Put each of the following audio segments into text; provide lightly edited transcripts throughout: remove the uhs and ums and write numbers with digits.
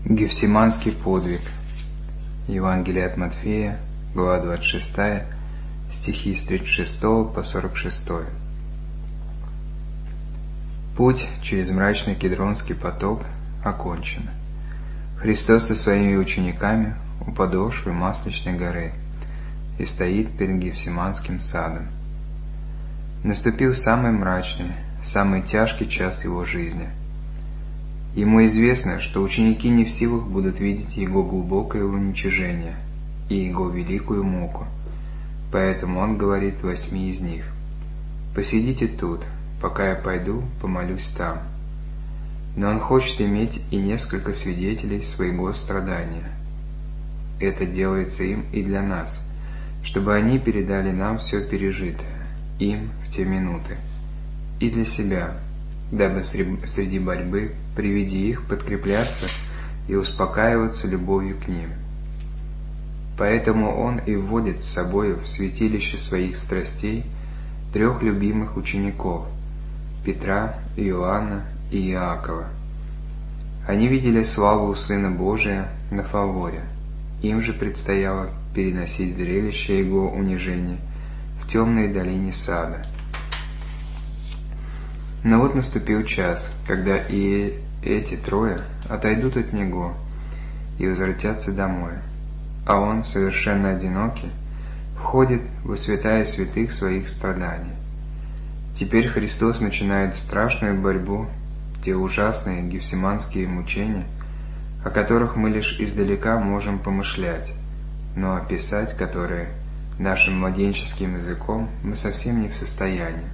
Гефсиманский подвиг. Евангелие от Матфея, глава 26, стихи с 36 по 46. Путь через мрачный Кедронский поток окончен. Христос со своими учениками у подошвы Масличной горы и стоит перед Гефсиманским садом. Наступил самый мрачный, самый тяжкий час его жизни. Ему известно, что ученики не в силах будут видеть его глубокое уничижение и его великую муку, поэтому он говорит 8 из них: «Посидите тут, пока я пойду помолюсь там». Но он хочет иметь и несколько свидетелей своего страдания. Это делается им и для нас, чтобы они передали нам все пережитое им в те минуты, и для себя, дабы среди борьбы при виде их подкрепляться и успокаиваться любовью к ним. Поэтому он и вводит с собою в святилище своих страстей 3 любимых учеников – Петра, Иоанна и Иакова. Они видели славу Сына Божия на фаворе, им же предстояло переносить зрелище его унижения в темной долине сада. Но вот наступил час, когда и эти 3 отойдут от него и возвратятся домой, а он, совершенно одинокий, входит во святая святых своих страданий. Теперь Христос начинает страшную борьбу, те ужасные гефсиманские мучения, о которых мы лишь издалека можем помышлять, но описать которые нашим младенческим языком мы совсем не в состоянии.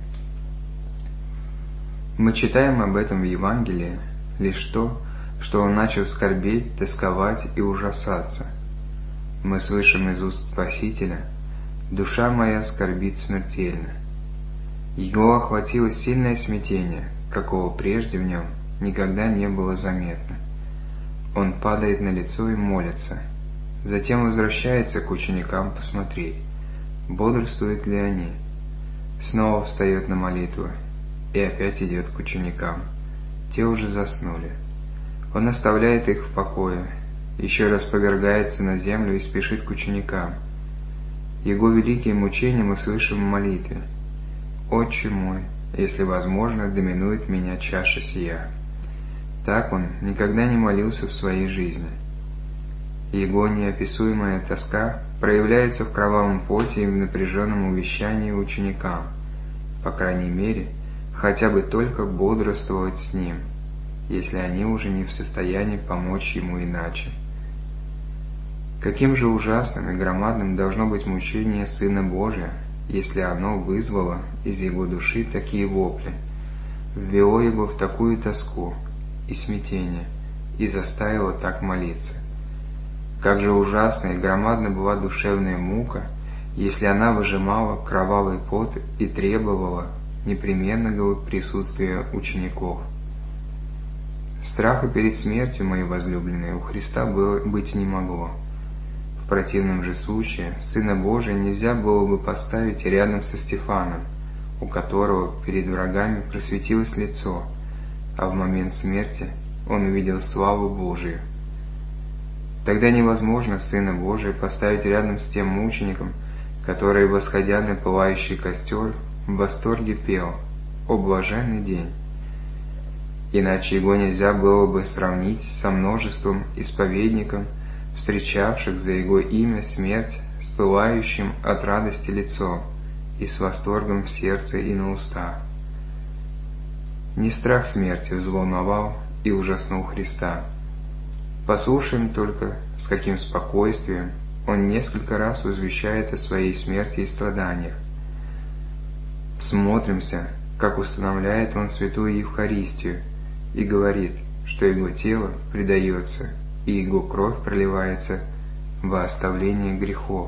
Мы читаем об этом в Евангелии лишь то, что он начал скорбеть, тосковать и ужасаться. Мы слышим из уст Спасителя: «Душа моя скорбит смертельно». Его охватило сильное смятение, какого прежде в нем никогда не было заметно. Он падает на лицо и молится, затем возвращается к ученикам посмотреть, бодрствуют ли они. Снова встает на молитву и опять идет к ученикам. Те уже заснули. Он оставляет их в покое, еще раз повергается на землю и спешит к ученикам. Его великие мучения мы слышим в молитве: «Отче мой, если возможно, доминует меня чаша сия». Так он никогда не молился в своей жизни. Его неописуемая тоска проявляется в кровавом поте и в напряженном увещании ученикам, по крайней мере, хотя бы только бодрствовать с ним, если они уже не в состоянии помочь ему иначе. Каким же ужасным и громадным должно быть мучение Сына Божия, если оно вызвало из его души такие вопли, ввело его в такую тоску и смятение и заставило так молиться. Как же ужасна и громадна была душевная мука, если она выжимала кровавый пот и требовала непременного присутствия учеников. Страха перед смертью, мои возлюбленные, у Христа быть не могло. В противном же случае Сына Божия нельзя было бы поставить рядом со Стефаном, у которого перед врагами просветилось лицо, а в момент смерти он увидел славу Божию. Тогда невозможно Сына Божия поставить рядом с тем мучеником, который, восходя на пылающий костер, в восторге пел: «О блаженный день!». Иначе его нельзя было бы сравнить со множеством исповедников, встречавших за его имя смерть с пылающим от радости лицом и с восторгом в сердце и на устах. Не страх смерти взволновал и ужаснул Христа. Послушаем только, с каким спокойствием он несколько раз возвещает о своей смерти и страданиях. Всмотримся, как устанавливает он святую Евхаристию и говорит, что его тело предается и его кровь проливается во оставление грехов.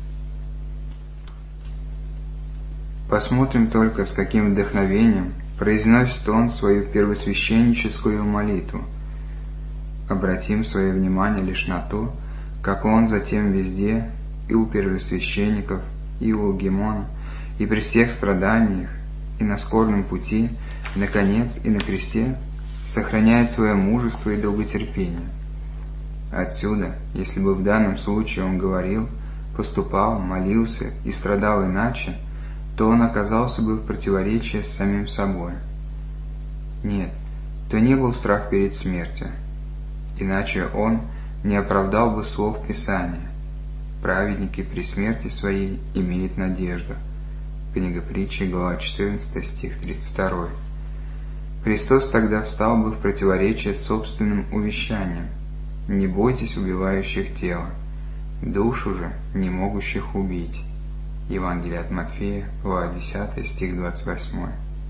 Посмотрим только, с каким вдохновением произносит он свою первосвященническую молитву. Обратим свое внимание лишь на то, как он затем везде, и у первосвященников, и у Гемона, и при всех страданиях, и на скорбном пути, наконец и на кресте, сохраняет свое мужество и долготерпение. Отсюда, если бы в данном случае он говорил, поступал, молился и страдал иначе, то он оказался бы в противоречии с самим собой. Нет, то не был страх перед смертью, иначе он не оправдал бы слов Писания. Праведники при смерти своей имеют надежду. Книга Притчи, глава 14, стих 32. Христос тогда встал бы в противоречие с собственным увещанием: «Не бойтесь убивающих тело, душу же не могущих убить». Евангелие от Матфея, глава 10, стих 28.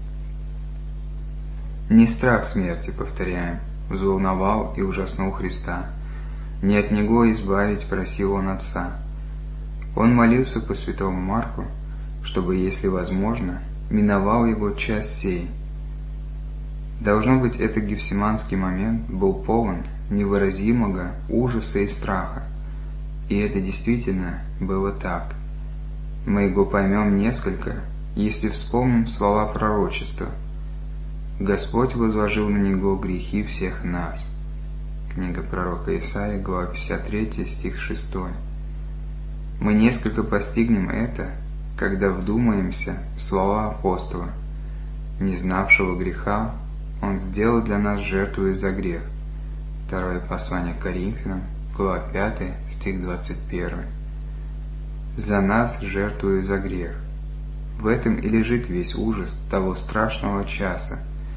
Не страх смерти, повторяем, взволновал и ужаснул Христа. Не от Него избавить просил Он Отца. Он молился по святому Марку, чтобы, если возможно, миновал Его час сей. Должно быть, этот гефсиманский момент был полон невыразимого ужаса и страха. И это действительно было так. Мы его поймем несколько, если вспомним слова пророчества: «Господь возложил на него грехи всех нас». Книга пророка Исаии, глава 53, стих 6. Мы несколько постигнем это, когда вдумаемся в слова апостола: «Не знавшего греха Он сделал для нас жертву за грех». Второе послание к Коринфянам, глава 5, стих 21. «За нас жертвую за грех». В этом и лежит весь ужас того страшного часа.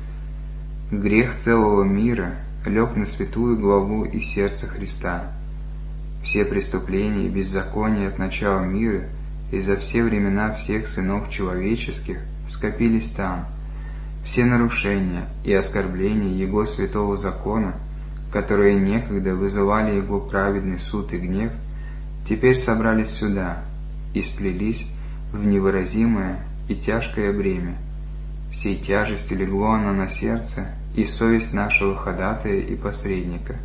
Грех целого мира лег на святую главу и сердце Христа. Все преступления и беззакония от начала мира и за все времена всех сынов человеческих скопились там. Все нарушения и оскорбления Его святого закона, которые некогда вызывали Его праведный суд и гнев, теперь собрались сюда и сплелись в невыразимое и тяжкое бремя. Всей тяжестью легло оно на сердце и совесть нашего ходатая и посредника.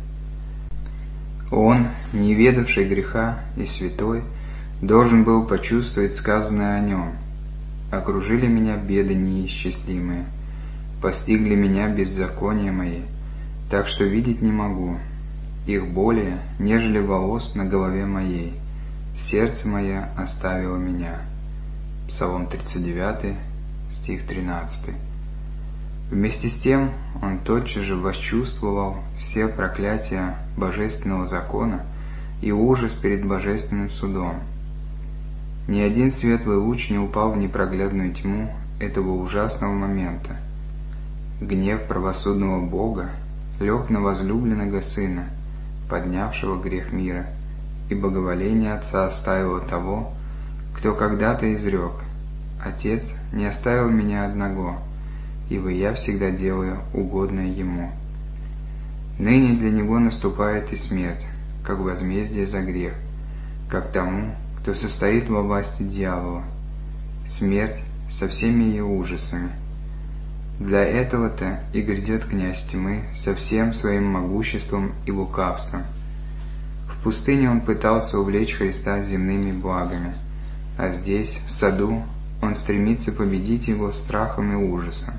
Он, не ведавший греха и святой, должен был почувствовать сказанное о нем: «Окружили меня беды неисчислимые, постигли меня беззакония мои, так что видеть не могу. Их более, нежели волос на голове моей, сердце мое оставило меня». Псалом 39, стих 13. Вместе с тем он тотчас же восчувствовал все проклятия божественного закона и ужас перед божественным судом. Ни один светлый луч не упал в непроглядную тьму этого ужасного момента. Гнев правосудного Бога лег на возлюбленного Сына, поднявшего грех мира, и благоволение Отца оставило того, кто когда-то изрек: «Отец не оставил меня одного, ибо я всегда делаю угодное Ему». Ныне для него наступает и смерть, как возмездие за грех, как тому, кто состоит во власти дьявола, смерть со всеми ее ужасами. Для этого-то и грядет князь тьмы со всем своим могуществом и лукавством. В пустыне он пытался увлечь Христа земными благами, а здесь, в саду, он стремится победить его страхом и ужасом.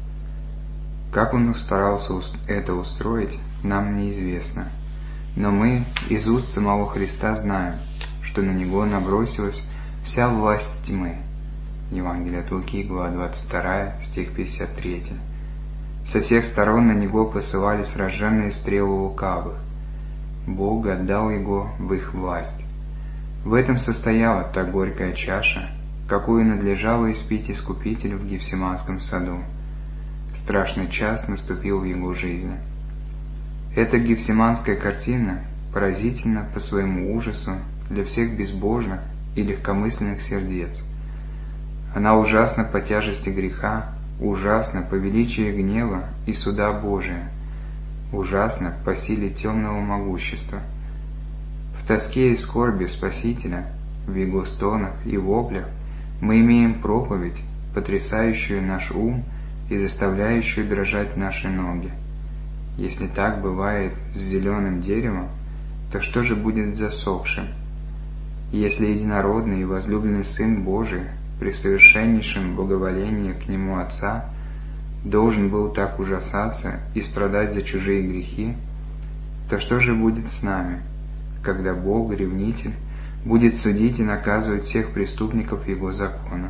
Как он старался это устроить, нам неизвестно, но мы из уст самого Христа знаем, что на него набросилась вся власть тьмы. Евангелие от Луки, глава 22, стих 53. Со всех сторон на него посылались разженные стрелы лукавых. Бог отдал его в их власть. В этом состояла та горькая чаша, какую надлежало испить Искупителю в Гефсиманском саду. Страшный час наступил в его жизни. Эта гефсиманская картина поразительна по своему ужасу для всех безбожных и легкомысленных сердец. Она ужасна по тяжести греха, ужасна по величию гнева и суда Божия, ужасна по силе темного могущества. В тоске и скорби Спасителя, в Его стонах и воплях мы имеем проповедь, потрясающую наш ум и заставляющую дрожать наши ноги. Если так бывает с зеленым деревом, то что же будет с засохшим? Если единородный и возлюбленный Сын Божий при совершеннейшем благоволении к Нему Отца должен был так ужасаться и страдать за чужие грехи, то что же будет с нами, когда Бог, ревнитель, будет судить и наказывать всех преступников Его закона?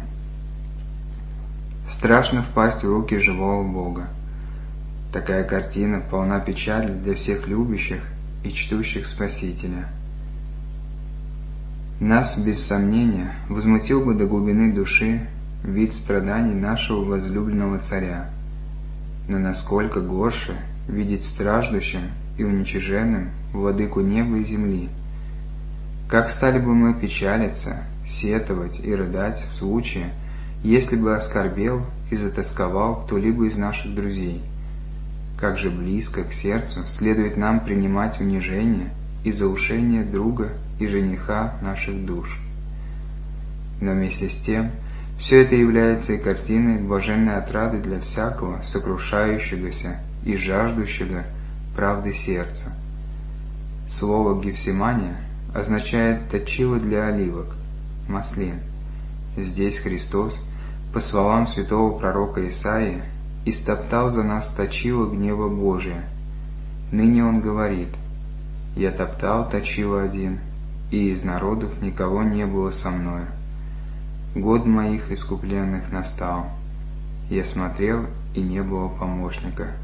Страшно впасть в руки живого Бога. Такая картина полна печали для всех любящих и чтущих Спасителя. Нас, без сомнения, возмутил бы до глубины души вид страданий нашего возлюбленного царя, но насколько горше видеть страждущим и уничиженным владыку неба и земли. Как стали бы мы печалиться, сетовать и рыдать в случае, если бы оскорбел и затосковал кто-либо из наших друзей. Как же близко к сердцу следует нам принимать унижение и заушение друга и жениха наших душ. Но вместе с тем, все это является и картиной блаженной отрады для всякого сокрушающегося и жаждущего правды сердца. Слово «Гефсимания» означает «точило для оливок», маслин. Здесь Христос, по словам святого пророка Исаии, истоптал за нас точило гнева Божия. Ныне Он говорит: «Я топтал точило один, и из народов никого не было со мною. Год моих искупленных настал, я смотрел, и не было помощника».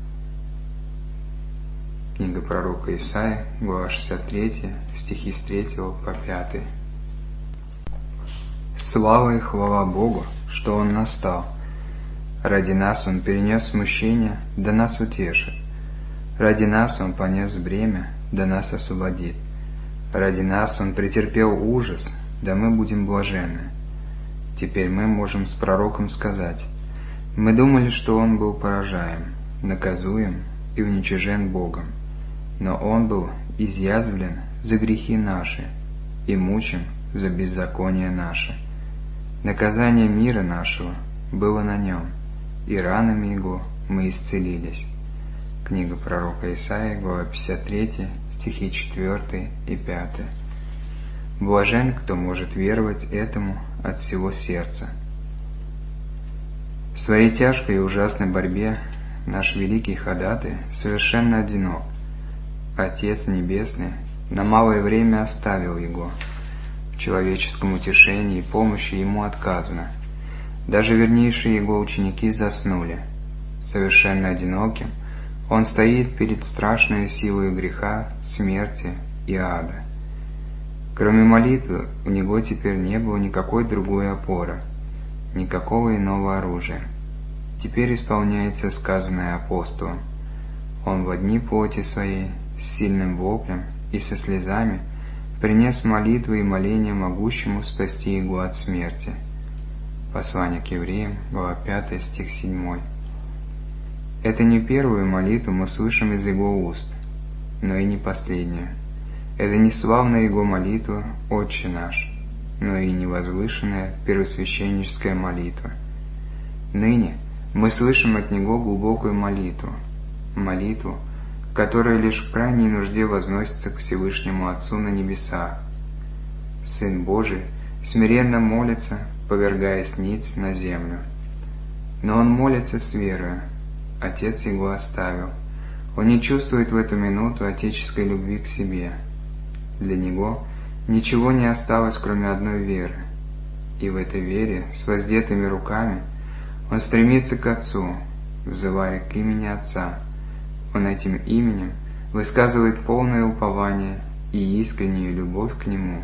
Книга пророка Исаии, глава 63, стихи с 3 по 5. Слава и хвала Богу, что Он настал. Ради нас Он перенес смущение, да нас утешит. Ради нас Он понес бремя, да нас освободит. Ради нас Он претерпел ужас, да мы будем блаженны. Теперь мы можем с пророком сказать: мы думали, что Он был поражаем, наказуем и уничижен Богом, но Он был изъязвлен за грехи наши и мучим за беззаконие наше. Наказание мира нашего было на Нем, и ранами Его мы исцелились. Книга пророка Исаии, глава 53, стихи 4 и 5. Блажен, кто может веровать этому от всего сердца. В своей тяжкой и ужасной борьбе наш великий ходатай совершенно одинок. Отец Небесный на малое время оставил Его. В человеческом утешении и помощи Ему отказано. Даже вернейшие Его ученики заснули. Совершенно одиноким Он стоит перед страшной силой греха, смерти и ада. Кроме молитвы, у Него теперь не было никакой другой опоры, никакого иного оружия. Теперь исполняется сказанное апостолом. Он во дни плоти своей, с сильным воплем и со слезами, принес молитвы и моления могущему спасти Его от смерти. Послание к евреям, глава 5, стих 7. Это не первую молитву мы слышим из Его уст, но и не последнюю. Это не славная Его молитва «Отче наш», но и не возвышенная первосвященническая молитва. Ныне мы слышим от Него глубокую молитву, которая лишь в крайней нужде возносится к Всевышнему Отцу на небесах. Сын Божий смиренно молится, повергаясь ниц на землю. Но Он молится с верою. Отец Его оставил. Он не чувствует в эту минуту отеческой любви к себе. Для Него ничего не осталось, кроме одной веры. И в этой вере, с воздетыми руками, Он стремится к Отцу, взывая к имени Отца. Он этим именем высказывает полное упование и искреннюю любовь к Нему.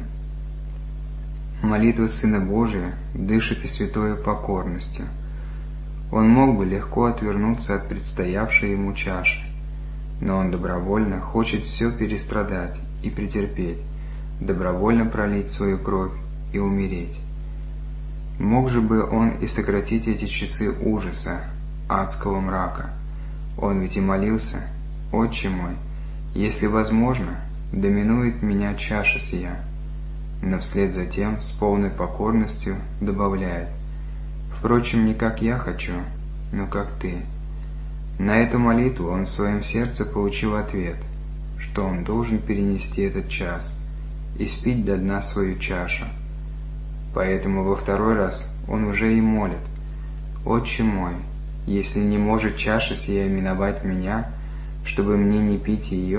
Молитва Сына Божия дышит и святою покорностью. Он мог бы легко отвернуться от предстоявшей Ему чаши, но Он добровольно хочет все перестрадать и претерпеть, добровольно пролить свою кровь и умереть. Мог же бы Он и сократить эти часы ужаса, адского мрака. Он ведь и молился: «Отче мой, если возможно, доминует меня чаша сия». Но вслед за тем с полной покорностью добавляет: «Впрочем, не как я хочу, но как Ты». На эту молитву он в своем сердце получил ответ, что он должен перенести этот час и спить до дна свою чашу. Поэтому во второй раз он уже и молит: «Отче мой, если не может чаша сия миновать меня, чтобы мне не пить ее,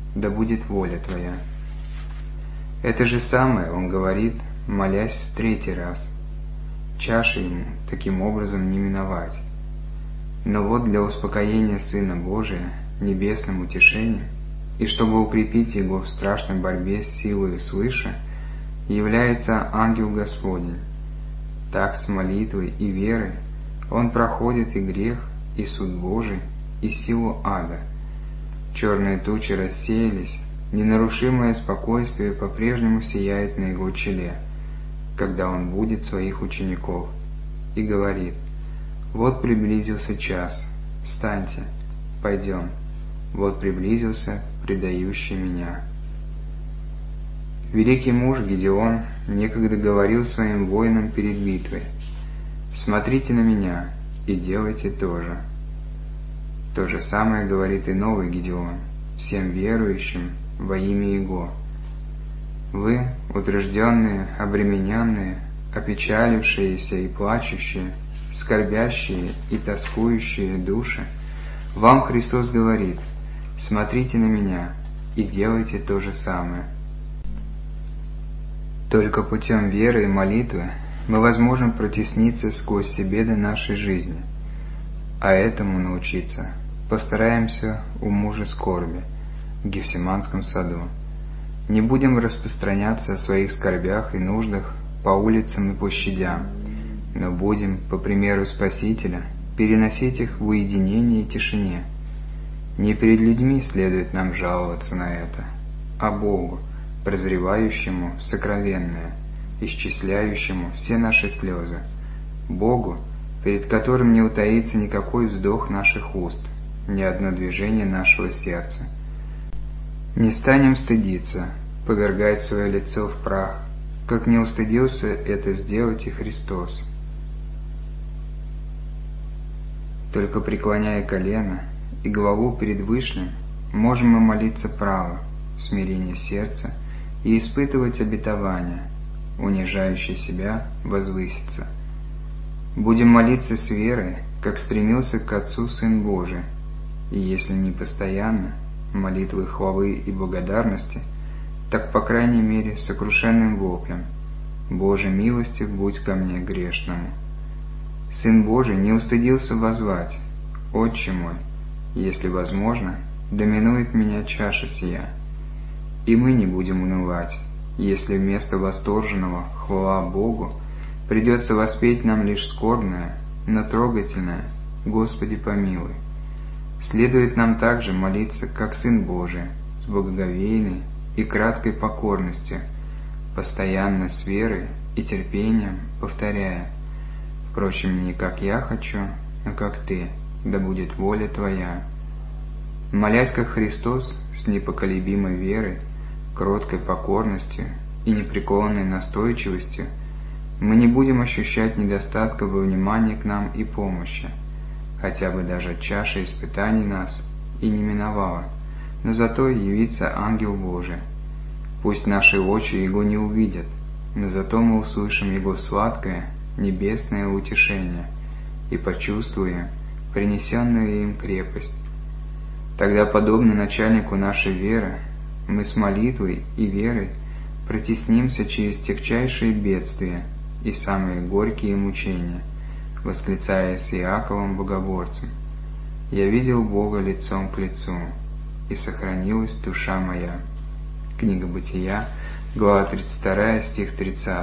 да будет воля Твоя». Это же самое он говорит, молясь в 3-й раз. Чаши ему таким образом не миновать. Но вот для успокоения Сына Божия, небесным утешением, и чтобы укрепить его в страшной борьбе с силою свыше, является ангел Господень. Так с молитвой и верой он проходит и грех, и суд Божий, и силу ада. Черные тучи рассеялись, ненарушимое спокойствие по-прежнему сияет на его челе, когда он будит своих учеников, и говорит: «Вот приблизился час, встаньте, пойдем, вот приблизился предающий меня». Великий муж Гедеон некогда говорил своим воинам перед битвой: «Смотрите на меня и делайте то же». То же самое говорит и новый Гедеон всем верующим во имя Его: «Вы, утружденные, обремененные, опечалившиеся и плачущие, скорбящие и тоскующие души, вам Христос говорит: смотрите на меня и делайте то же самое». Только путем веры и молитвы мы возможем протесниться сквозь все беды нашей жизни, а этому научиться постараемся у мужа скорби в Гефсиманском саду. Не будем распространяться о своих скорбях и нуждах по улицам и площадям, но будем, по примеру Спасителя, переносить их в уединении и тишине. Не перед людьми следует нам жаловаться на это, а Богу, прозревающему в сокровенное, исчисляющему все наши слезы, Богу, перед которым не утаится никакой вздох наших уст, ни одно движение нашего сердца. Не станем стыдиться, повергать свое лицо в прах, как не устыдился это сделать и Христос. Только преклоняя колено и голову перед Вышним, можем мы молиться право, в смирении сердца, и испытывать обетование, унижающий себя возвыситься. Будем молиться с верой, как стремился к Отцу Сын Божий, и если не постоянно, молитвы хвалы и благодарности, так по крайней мере сокрушенным воплем: «Боже, милостив будь ко мне грешному». Сын Божий не устыдился воззвать: «Отче мой, если возможно, доминует меня чаша сия». И мы не будем унывать, если вместо восторженного «хвала Богу» придется воспеть нам лишь скорбное, но трогательное «Господи помилуй». Следует нам также молиться, как Сын Божий, с благоговейной и краткой покорностью, постоянно с верой и терпением повторяя: «Впрочем, не как я хочу, но как Ты, да будет воля Твоя». Молясь как Христос, с непоколебимой верой, кроткой покорностью и непреклонной настойчивостью, мы не будем ощущать недостатка во внимании к нам и помощи, хотя бы даже чаша испытаний нас и не миновала, но зато явится ангел Божий. Пусть наши очи его не увидят, но зато мы услышим его сладкое, небесное утешение и почувствуем принесенную им крепость. Тогда, подобно начальнику нашей веры, мы с молитвой и верой протеснимся через тягчайшие бедствия и самые горькие мучения, восклицая с Иаковом Богоборцем: «Я видел Бога лицом к лицу, и сохранилась душа моя». Книга Бытия, глава 32, стих 30.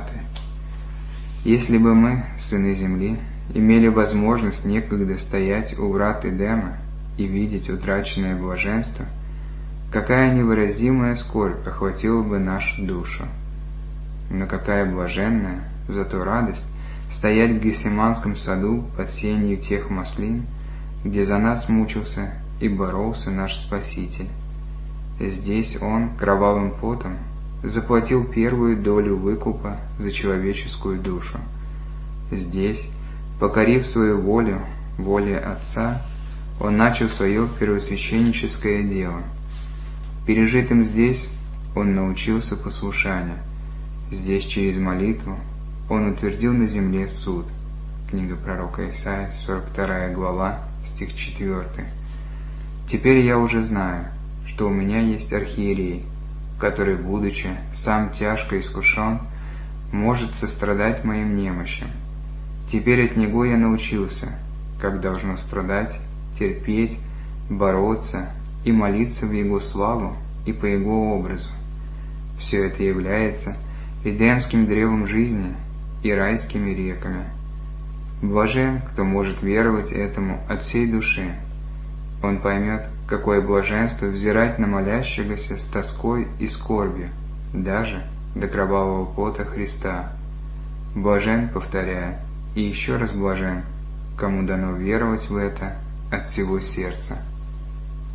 Если бы мы, сыны земли, имели возможность некогда стоять у врат Эдема и видеть утраченное блаженство, какая невыразимая скорбь охватила бы нашу душу. Но какая блаженная, зато радость стоять в Гефсиманском саду под сенью тех маслин, где за нас мучился и боролся наш Спаситель. Здесь Он кровавым потом заплатил первую долю выкупа за человеческую душу. Здесь, покорив свою волю, воле Отца, Он начал свое первосвященническое дело. Пережитым здесь Он научился послушанию. Здесь через молитву Он утвердил на земле суд. Книга пророка Исаия, 42 глава, стих 4. Теперь я уже знаю, что у меня есть архиерей, который, будучи сам тяжко искушен, может сострадать моим немощам. Теперь от него я научился, как должно страдать, терпеть, бороться и молиться в его славу и по его образу. Все это является эдемским древом жизни и райскими реками. Блажен, кто может веровать этому от всей души. Он поймет, какое блаженство взирать на молящегося с тоской и скорбью, даже до кровавого пота Христа. Блажен, повторяю, и еще раз блажен, кому дано веровать в это от всего сердца.